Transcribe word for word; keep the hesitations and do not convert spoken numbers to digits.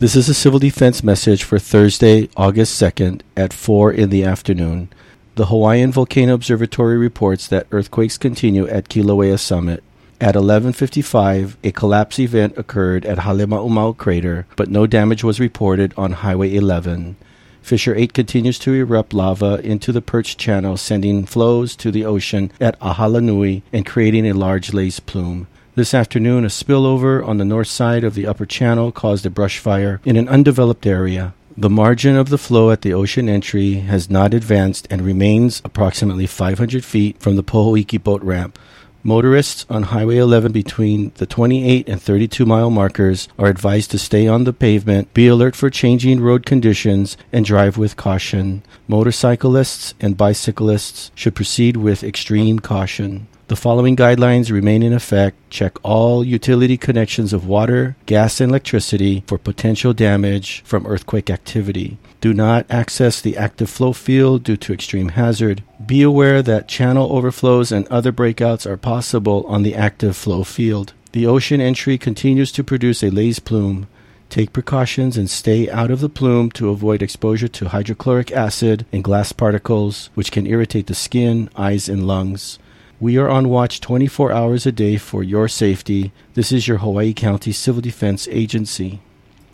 This is a civil defense message for Thursday, August second at four in the afternoon. The Hawaiian Volcano Observatory reports that earthquakes continue at Kilauea Summit. At eleven fifty-five, a collapse event occurred at Halemaumau Crater, but no damage was reported on Highway eleven. Fissure eight continues to erupt lava into the Perch Channel, sending flows to the ocean at Ahalanui and creating a large lace plume. This afternoon, a spillover on the north side of the upper channel caused a brush fire in an undeveloped area. The margin of the flow at the ocean entry has not advanced and remains approximately five hundred feet from the Pohoiki boat ramp. Motorists on Highway eleven between the twenty-eight and thirty-two mile markers are advised to stay on the pavement, be alert for changing road conditions, and drive with caution. Motorcyclists and bicyclists should proceed with extreme caution. The following guidelines remain in effect. Check all utility connections of water, gas, and electricity for potential damage from earthquake activity. Do not access the active flow field due to extreme hazard. Be aware that channel overflows and other breakouts are possible on the active flow field. The ocean entry continues to produce a lace plume. Take precautions and stay out of the plume to avoid exposure to hydrochloric acid and glass particles, which can irritate the skin, eyes, and lungs. We are on watch twenty-four hours a day for your safety. This is your Hawaii County Civil Defense Agency.